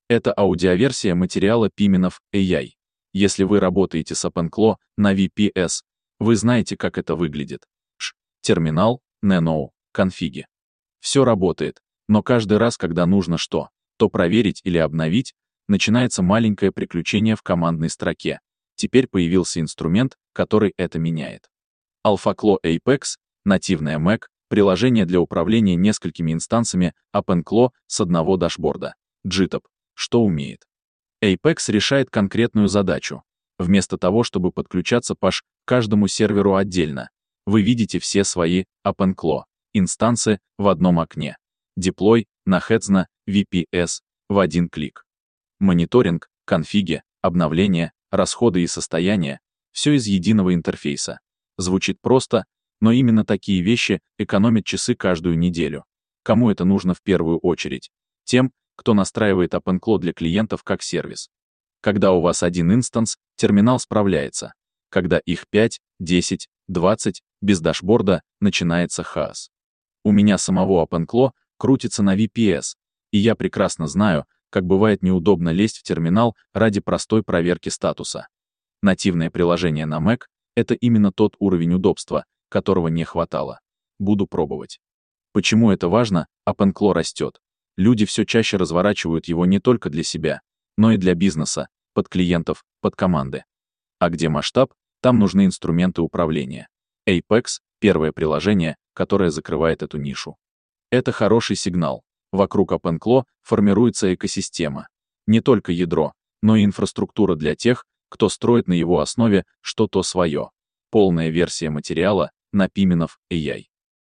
Это аудиоверсия материала Piminov AI. Если вы работаете с OpenClaw на VPS, вы знаете, как это выглядит. Терминал, Nano, конфиги. Все работает, но каждый раз, когда нужно что-то проверить или обновить, начинается маленькое приключение в командной строке. Теперь появился инструмент, который это меняет. AlphaClaw Apex, нативная Mac, приложение для управления несколькими инстанциями OpenClaw с одного дашборда. GitHub. Что умеет? Apex решает конкретную задачу. Вместо того, чтобы подключаться к каждому серверу отдельно, вы видите все свои OpenClaw инстанции в одном окне. Деплой на Hetzner VPS в один клик. Мониторинг, конфиги, обновления, расходы и состояния — все из единого интерфейса. Звучит просто, но именно такие вещи экономят часы каждую неделю. Кому это нужно в первую очередь? Тем, кто настраивает OpenClaw для клиентов как сервис. Когда у вас один инстанс, терминал справляется. Когда их 5, 10, 20, без дашборда, начинается хаос. У меня самого OpenClaw крутится на VPS, и я прекрасно знаю, как бывает неудобно лезть в терминал ради простой проверки статуса. Нативное приложение на Mac — это именно тот уровень удобства, которого не хватало. Буду пробовать. Почему это важно? OpenClaw растет. Люди все чаще разворачивают его не только для себя, но и для бизнеса, под клиентов, под команды. А где масштаб, там нужны инструменты управления. Apex — первое приложение, которое закрывает эту нишу. Это хороший сигнал. Вокруг OpenClaw формируется экосистема. Не только ядро, но и инфраструктура для тех, кто строит на его основе что-то свое. Полная версия материала на Piminov AI.